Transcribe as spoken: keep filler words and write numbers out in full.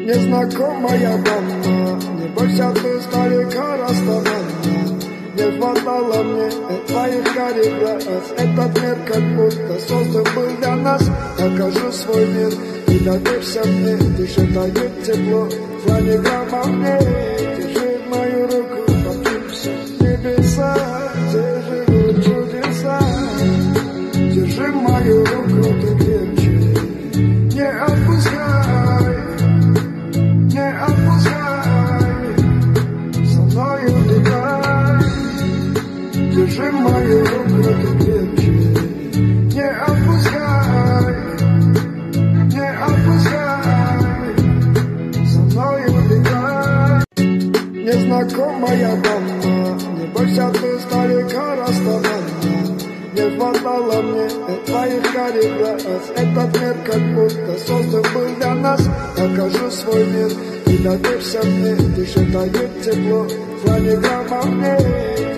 Незнакомая дама, не бойся, ты старика расставана. Не хватало мне твоих карих глаз. Этот мир как будто создан был для нас. Покажу свой мир и доверься мне. Дыши дает тепло, слони грамма мне. Держи мою руку, помчимся в небеса, где живут чудеса. Держи мою руку, ты крепче, не отпускай, не отпускай, со мною летай. Держи мою руку, ты крепче, не отпускай, не отпускай, со мною летай. Незнакомая дама, не бойся, ты старика расставана. Не хватало мне твоих карих глаз. Этот мир как будто создан был для нас. Покажу свой мир и доверься мне. Дыши дает тепло, слони грамма мне.